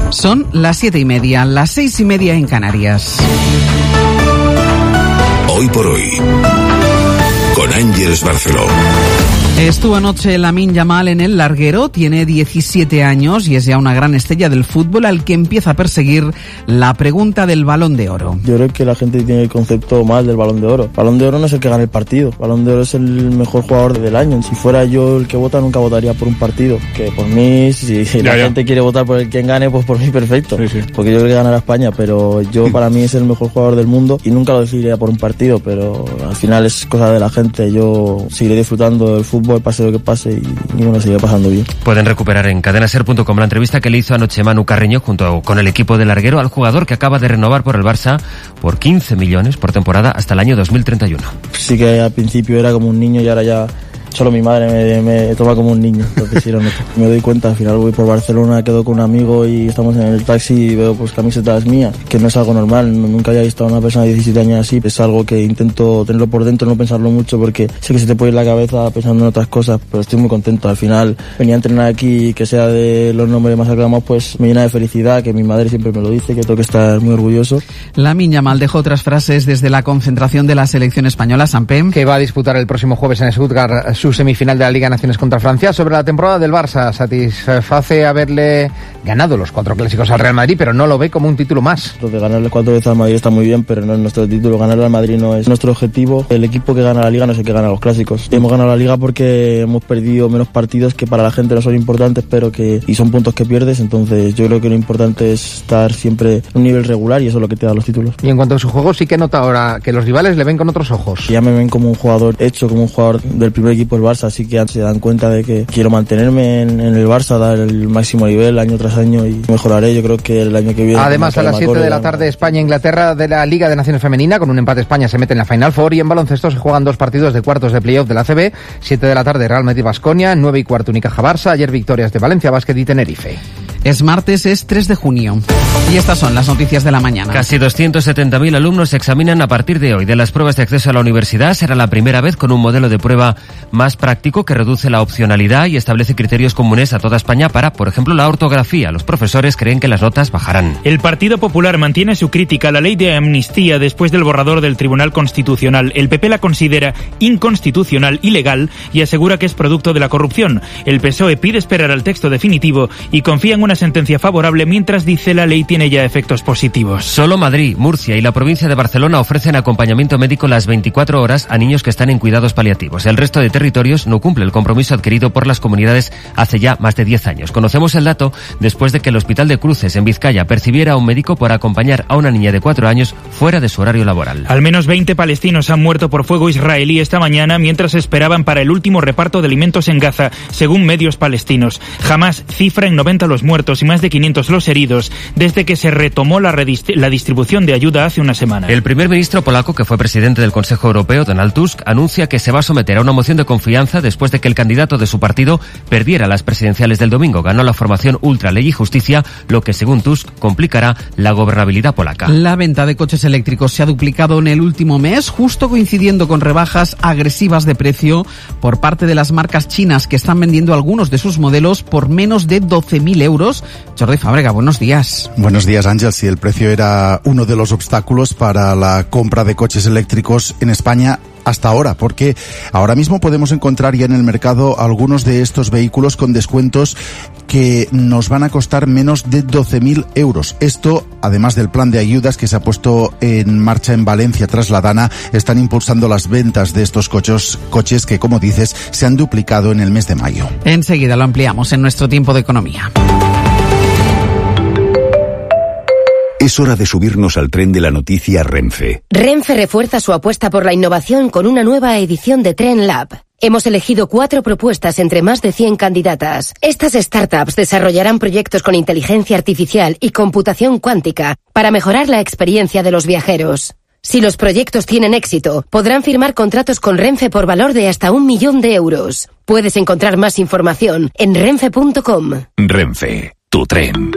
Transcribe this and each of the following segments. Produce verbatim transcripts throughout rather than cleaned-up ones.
Son las siete y media, las seis y media en Canarias. Hoy por hoy, con Ángeles Barceló. Estuvo anoche Lamine Yamal en el larguero, tiene diecisiete años y es ya una gran estrella del fútbol al que empieza a perseguir la pregunta del Balón de Oro. Yo creo que la gente tiene el concepto mal del Balón de Oro. Balón de Oro no es el que gana el partido, Balón de Oro es el mejor jugador del año. Si fuera yo el que vota, nunca votaría por un partido. Que por mí, si, si la ya. gente quiere votar por el quien gane, pues por mí perfecto. Sí, sí. Porque yo creo que ganará España, pero yo para mí es el mejor jugador del mundo y nunca lo decidiría por un partido, pero al final es cosa de la gente. Yo seguiré disfrutando del fútbol, pase lo que pase, y, y bueno, sigue pasando bien. Pueden recuperar en cadenaser punto com la entrevista que le hizo anoche Manu Carreño junto con el equipo del larguero al jugador que acaba de renovar por el Barça por quince millones por temporada hasta el año dos mil treinta y uno. Sí que al principio era como un niño y ahora ya solo mi madre me, me toma como un niño. Entonces, sí, me doy cuenta, al final voy por Barcelona, quedo con un amigo y estamos en el taxi y veo pues camisetas mías, que no es algo normal, nunca había visto a una persona de diecisiete años así, es algo que intento tenerlo por dentro, no pensarlo mucho porque sé que se te puede ir la cabeza pensando en otras cosas, pero estoy muy contento. Al final venía a entrenar aquí y que sea de los nombres más aclamados, pues me llena de felicidad, que mi madre siempre me lo dice, que tengo que estar muy orgulloso. Lamine Yamal dejó otras frases desde la concentración de la selección española, Sampe, que va a disputar el próximo jueves en Stuttgart su semifinal de la Liga de Naciones contra Francia. Sobre la temporada del Barça, satisface haberle ganado los cuatro clásicos al Real Madrid, pero no lo ve como un título más. Entonces, ganarle cuatro veces al Madrid está muy bien, pero no es nuestro título. Ganarle al Madrid no es nuestro objetivo. El equipo que gana la Liga no es el que gana los clásicos. Hemos ganado la Liga porque hemos perdido menos partidos que para la gente no son importantes, pero que y son puntos que pierdes. Entonces, yo creo que lo importante es estar siempre en un nivel regular y eso es lo que te da los títulos. Y en cuanto a su juego, sí que nota ahora que los rivales le ven con otros ojos. Ya me ven como un jugador hecho, como un jugador del primer equipo del Barça, así que se dan cuenta de que quiero mantenerme en, en el Barça, dar el máximo nivel año tras año y mejoraré. Yo creo que el año que viene... Además, a las siete de la tarde, España-Inglaterra de la Liga de Naciones Femenina. Con un empate, España se mete en la Final Four, y en baloncesto se juegan dos partidos de cuartos de playoff de la A C B. siete de la tarde, Real Madrid-Baskonia, nueve y cuarto, Unicaja-Barça. Ayer victorias de Valencia Basket y Tenerife. Es martes, es tres de junio. Y estas son las noticias de la mañana. Casi doscientos setenta mil alumnos se examinan a partir de hoy. De las pruebas de acceso a la universidad será la primera vez con un modelo de prueba más práctico que reduce la opcionalidad y establece criterios comunes a toda España para, por ejemplo, la ortografía. Los profesores creen que las notas bajarán. El Partido Popular mantiene su crítica a la ley de amnistía después del borrador del Tribunal Constitucional. El P P la considera inconstitucional, ilegal y asegura que es producto de la corrupción. El P S O E pide esperar al texto definitivo y confía en una sentencia favorable, mientras dice la ley tiene ya efectos positivos. Solo Madrid, Murcia y la provincia de Barcelona ofrecen acompañamiento médico las veinticuatro horas a niños que están en cuidados paliativos. El resto de territorios no cumple el compromiso adquirido por las comunidades hace ya más de diez años. Conocemos el dato después de que el Hospital de Cruces, en Vizcaya, percibiera a un médico por acompañar a una niña de cuatro años fuera de su horario laboral. Al menos veinte palestinos han muerto por fuego israelí esta mañana mientras esperaban para el último reparto de alimentos en Gaza, según medios palestinos. Hamás cifra en noventa los muertos y más de quinientos los heridos desde que se retomó la, redist- la distribución de ayuda hace una semana. El primer ministro polaco, que fue presidente del Consejo Europeo, Donald Tusk, anuncia que se va a someter a una moción de confianza después de que el candidato de su partido perdiera las presidenciales del domingo. Ganó la formación Ultra Ley y Justicia, lo que, según Tusk, complicará la gobernabilidad polaca. La venta de coches eléctricos se ha duplicado en el último mes, justo coincidiendo con rebajas agresivas de precio por parte de las marcas chinas, que están vendiendo algunos de sus modelos por menos de doce mil euros. Jordi Fábrega, buenos días. Buenos días, Ángel. Si el precio era uno de los obstáculos para la compra de coches eléctricos en España hasta ahora, porque ahora mismo podemos encontrar ya en el mercado algunos de estos vehículos con descuentos que nos van a costar menos de doce mil euros. Esto, además del plan de ayudas que se ha puesto en marcha en Valencia tras la Dana, están impulsando las ventas de estos coches, coches que, como dices, se han duplicado en el mes de mayo. Enseguida lo ampliamos en nuestro tiempo de economía. Es hora de subirnos al tren de la noticia Renfe. Renfe refuerza su apuesta por la innovación con una nueva edición de Tren Lab. Hemos elegido cuatro propuestas entre más de cien candidatas. Estas startups desarrollarán proyectos con inteligencia artificial y computación cuántica para mejorar la experiencia de los viajeros. Si los proyectos tienen éxito, podrán firmar contratos con Renfe por valor de hasta un millón de euros. Puedes encontrar más información en renfe punto com. Renfe, tu tren.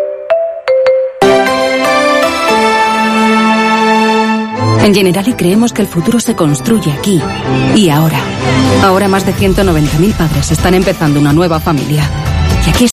En Generali creemos que el futuro se construye aquí y ahora. Ahora más de ciento noventa mil padres están empezando una nueva familia. Y aquí